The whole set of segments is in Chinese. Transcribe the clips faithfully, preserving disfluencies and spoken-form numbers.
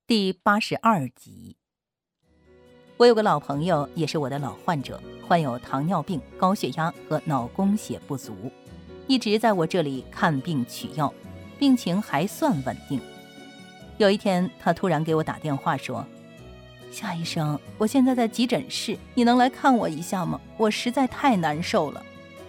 第八十二集。我有个老朋友，也是我的老患者，患有糖尿病、高血压和脑供血不足，一直在我这里看病取药，病情还算稳定。有一天，他突然给我打电话说：夏医生，我现在在急诊室，你能来看我一下吗？我实在太难受了。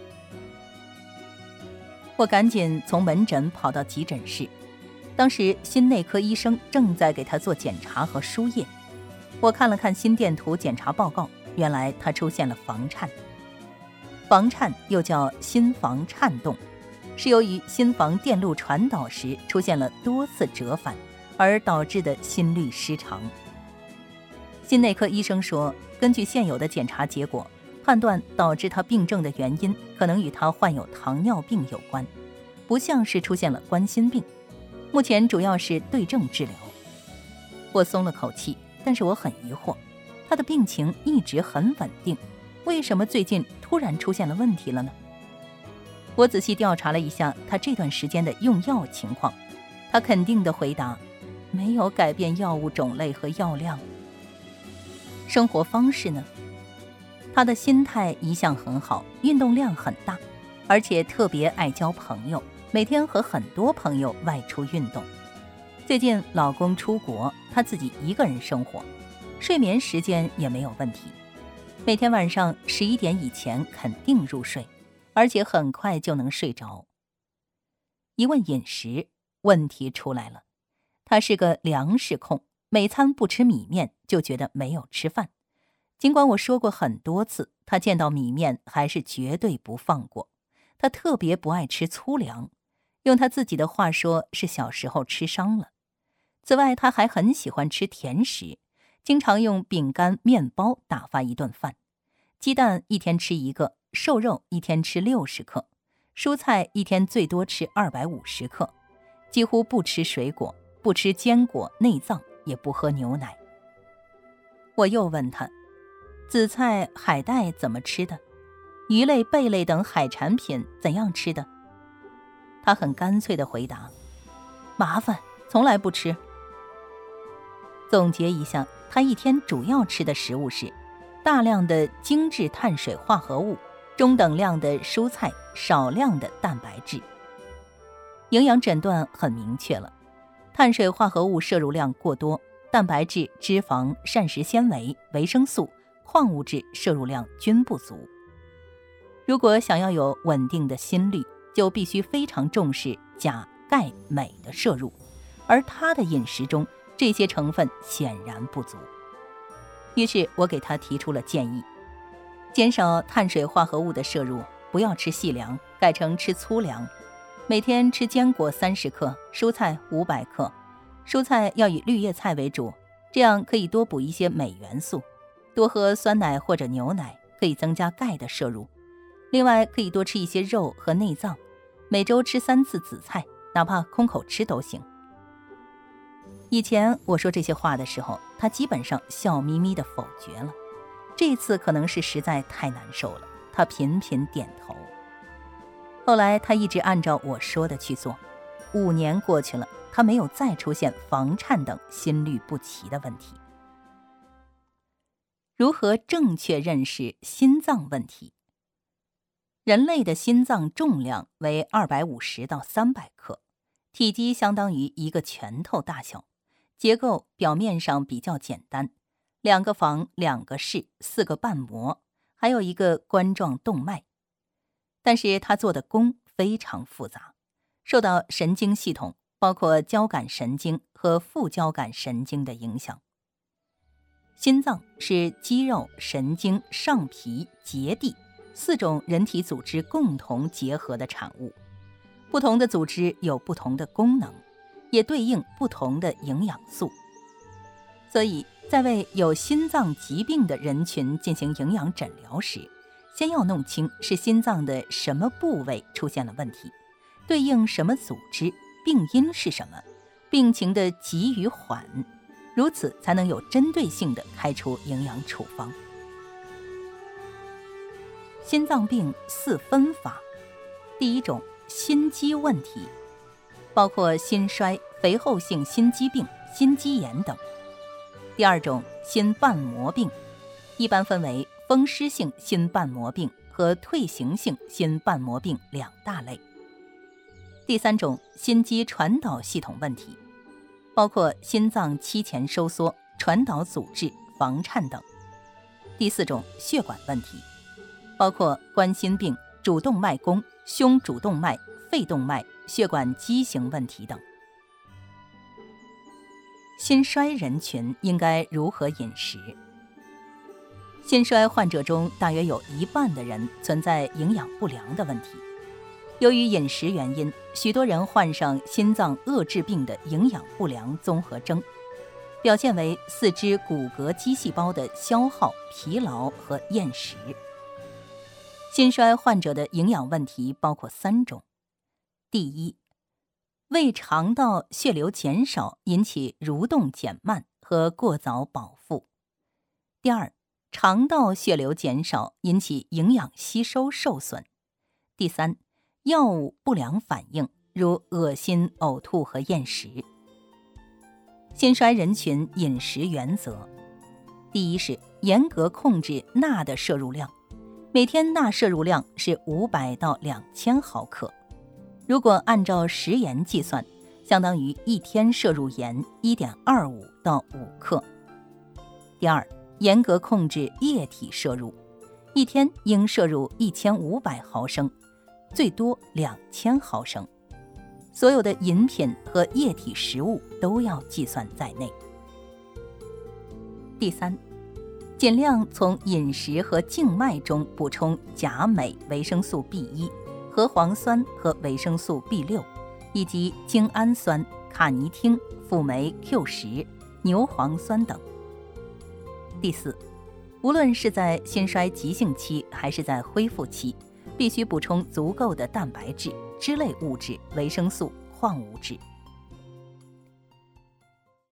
我赶紧从门诊跑到急诊室，当时心内科医生正在给他做检查和输液。我看了看心电图检查报告，原来他出现了房颤。房颤又叫心房颤动，是由于心房电路传导时出现了多次折返而导致的心律失常。心内科医生说，根据现有的检查结果，判断导致他病症的原因可能与他患有糖尿病有关，不像是出现了冠心病。目前主要是对症治疗。我松了口气，但是我很疑惑，他的病情一直很稳定，为什么最近突然出现了问题了呢？我仔细调查了一下他这段时间的用药情况，他肯定地回答，没有改变药物种类和药量。生活方式呢？他的心态一向很好，运动量很大，而且特别爱交朋友，每天和很多朋友外出运动。最近老公出国，他自己一个人生活，睡眠时间也没有问题，每天晚上十一点以前肯定入睡，而且很快就能睡着。一问饮食，问题出来了，他是个粮食控，每餐不吃米面就觉得没有吃饭。尽管我说过很多次，他见到米面还是绝对不放过。他特别不爱吃粗粮，用他自己的话说是小时候吃伤了。此外，他还很喜欢吃甜食，经常用饼干、面包打发一顿饭。鸡蛋一天吃一个，瘦肉一天吃六十克，蔬菜一天最多吃二百五十克，几乎不吃水果，不吃坚果、内脏，也不喝牛奶。我又问他，紫菜、海带怎么吃的？鱼类、贝类等海产品怎样吃的？他很干脆地回答，麻烦，从来不吃。总结一下，他一天主要吃的食物是大量的精致碳水化合物，中等量的蔬菜，少量的蛋白质。营养诊断很明确了，碳水化合物摄入量过多，蛋白质、脂肪、膳食纤维、维生素、矿物质摄入量均不足。如果想要有稳定的心率，就必须非常重视钾、钙、镁的摄入，而他的饮食中这些成分显然不足。于是我给他提出了建议，减少碳水化合物的摄入，不要吃细粮，改成吃粗粮，每天吃坚果三十克，蔬菜五百克，蔬菜要以绿叶菜为主，这样可以多补一些镁元素，多喝酸奶或者牛奶，可以增加钙的摄入。另外可以多吃一些肉和内脏，每周吃三次紫菜，哪怕空口吃都行。以前我说这些话的时候，他基本上笑眯眯地否决了，这次可能是实在太难受了，他频频点头。后来他一直按照我说的去做，五年过去了，他没有再出现房颤等心律不齐的问题。如何正确认识心脏问题？人类的心脏重量为二百五十到三百克，体积相当于一个拳头大小，结构表面上比较简单，两个房、两个室、四个瓣膜，还有一个冠状动脉。但是它做的功非常复杂，受到神经系统，包括交感神经和副交感神经的影响。心脏是肌肉、神经、上皮、结缔四种人体组织共同结合的产物，不同的组织有不同的功能，也对应不同的营养素。所以在为有心脏疾病的人群进行营养诊疗时，先要弄清是心脏的什么部位出现了问题，对应什么组织，病因是什么，病情的急与缓，如此才能有针对性地开出营养处方。心脏病四分法，第一种心肌问题，包括心衰、肥厚性心肌病、 心肌炎等。第二种心瓣膜病，一般分为风湿性心瓣膜病和退行性心瓣膜病两大类。第三种心肌传导系统问题，包括心脏期前收缩、传导阻滞、房颤等。第四种血管问题，包括冠心病、主动脉弓、胸主动脉、肺动脉、血管畸形问题等。心衰人群应该如何饮食？心衰患者中大约有一半的人存在营养不良的问题。由于饮食原因，许多人患上心脏遏制病的营养不良综合征，表现为四肢骨骼肌细胞的消耗、疲劳和厌食。心衰患者的营养问题包括三种：第一，胃肠道血流减少引起蠕动减慢和过早饱腹；第二，肠道血流减少引起营养吸收受损；第三，药物不良反应，如恶心、呕吐和厌食。心衰人群饮食原则：第一是严格控制钠的摄入量，每天钠摄入量是五百到两千毫克。如果按照食盐计算，相当于一天摄入盐 一点二五到五克。第二，严格控制液体摄入，一天应摄入一千五百毫升，最多两千毫升。所有的饮品和液体食物都要计算在内。第三，尽量从饮食和静脉中补充钾、镁、维生素 B 一、核黄酸和维生素 B 六，以及精氨酸、卡尼汀、辅酶 Q 十、牛磺酸等。第四，无论是在心衰急性期还是在恢复期，必须补充足够的蛋白质、脂类物质、维生素、矿物质。